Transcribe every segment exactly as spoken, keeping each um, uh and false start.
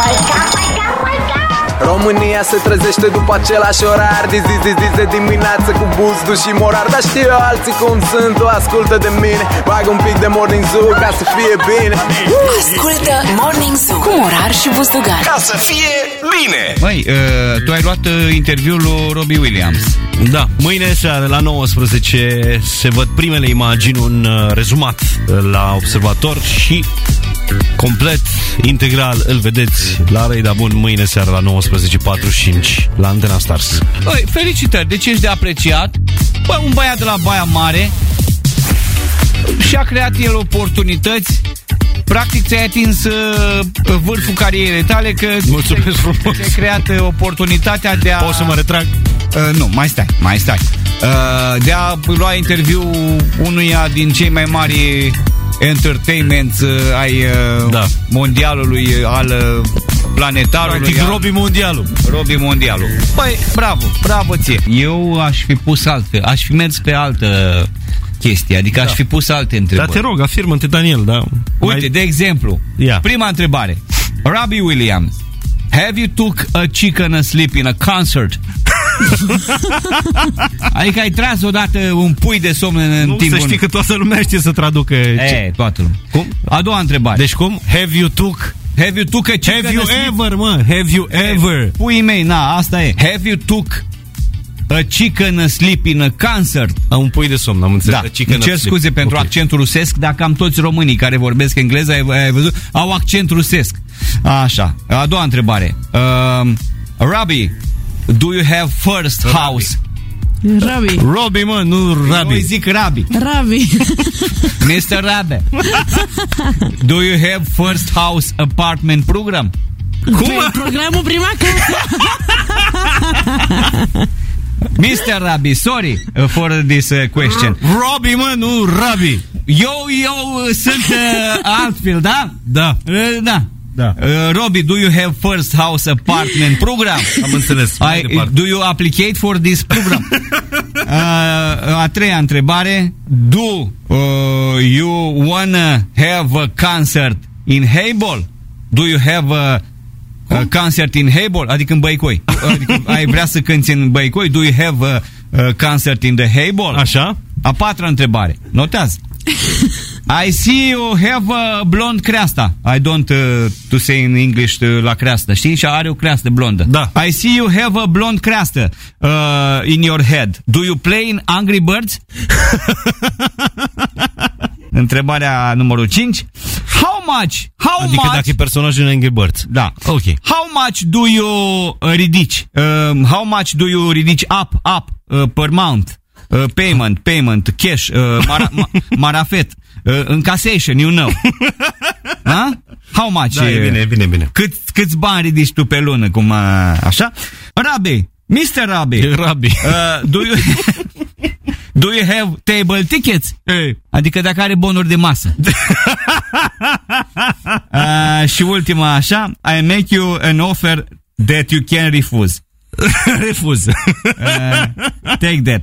România se trezește după același orar, de zi, zi, zi, de dimineață cu buzdu și morar. Dar știu eu alții cum sunt, tu ascultă de mine. Bag un pic de Morning Zoo ca să fie bine. Ascultă Morning Zoo cu Morar și Buzdugan, ca să fie bine. Măi, uh, tu ai luat uh, interviul lui Robbie Williams. Da, mâine seară la nouăsprezece se văd primele imagini, un uh, rezumat uh, la Observator și complet, integral, îl vedeți la Răida Bun mâine seară la nouăsprezece patruzeci și cinci la Antena Stars. Băi, felicitări, deci ești de apreciat. Băi, un băiat de la Baia Mare și-a creat el oportunități. Practic ți-ai atins uh, vârful carierei tale, că mulțumesc frumos. Ți-ai creat uh, oportunitatea de a... Poți să mă retrag? Uh, nu, mai stai, mai stai. Uh, de a lua interviu unuia din cei mai mari entertainments uh, ai uh, da. mondialului, uh, al uh, planetarului. Practic Robbie Mondialul. Robbie Mondialul. Păi, bravo, bravo ție. Eu aș fi pus altfel, aș fi mers pe altă chestie, adică da. aș fi pus alte întrebări. Dar te rog, afirmă-te, Daniel, da. Uite, mai... de exemplu, yeah. prima întrebare. Robbie Williams, have you took a chicken asleep in a concert? Adică ai tras odată un pui de somn în nu, timpul... să știi că toată lumea știe să traducă. E, toată lumea. Cum? A doua întrebare. Deci cum? Have you took... Have you took a chicken Have you asleep? ever, mă? Have you ever? Puii mei, na, asta e. Have you took a chicken asleep in a concert? A, un pui de somn, am înțeles. Da, îmi cer scuze pentru okay. accentul rusesc, dar cam toți românii care vorbesc engleză, ai, ai văzut, au accent rusesc. Așa, a doua întrebare. Uh, Robbie, do you have first house? Robbie. Robbie, mă, nu Robbie. Eu zic Robbie. Robbie. mister Robbie. Do you have first house apartment program? Cum? Programul prima casă. mister Robbie, sorry for this uh, question. Robbie, mă, nu Robbie. Eu, eu sunt uh, altfel, da? Da. Uh, da. Da. Uh, Robbie, do you have first house apartment program? Am înțeles. I, do you applicate for this program? uh, a treia întrebare. Do uh, you wanna have a concert in Heibol? Do you have a, a concert in Heibol? Adică în Băicoi. Adică ai vrea să cânti în Băicoi? Do you have a, a concert in the Heibol? Așa. A patra întrebare. Notează. I see you have a blond creasta. I don't uh, to say in English uh, la creastă, știi? Și are o creastă blondă. Da. I see you have a blond creastă uh, in your head. Do you play in Angry Birds? Întrebarea numărul cinci. How much? How adică much? dacă e personajul în Angry Birds. Da. Ok. How much do you uh, ridici? Uh, how much do you ridici up, up uh, per month? Uh, payment, payment, cash, uh, mara, ma, marafet, uh, încasation, you know. Da? How much? Da, e bine, e bine, bine. Cât, câți bani ridici tu pe lună, cum, uh, așa? Robbie, mister Robbie. Robbie. Uh, do you do you have table tickets? Hey. Adică dacă are bonuri de masă. uh, și ultima, așa, I make you an offer that you can refuse. Refuz. Uh, take that.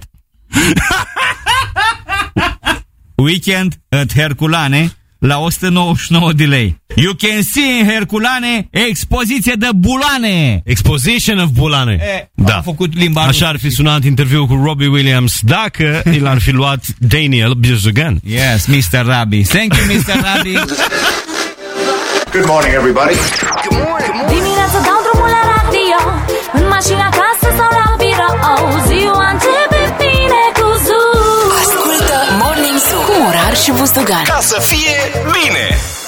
Weekend at Herculane la o sută nouăzeci și nouă de lei. You can see in Herculane expoziție de bulane. Exposition of bulane. E, da. Am făcut limba. Așa ar fi sunat interviul cu Robbie Williams dacă l-ar fi luat Daniel Buzdugan. Yes, mister Robbie. Thank you, mister Robbie. Good morning, everybody. Good morning. Dimineața dau drumul la radio, în mașina, acasă sau la birou. Ziua începe bine cu Zoo. Ascultă Morning Zoo cu Morar și Buzdugan, ca să fie bine.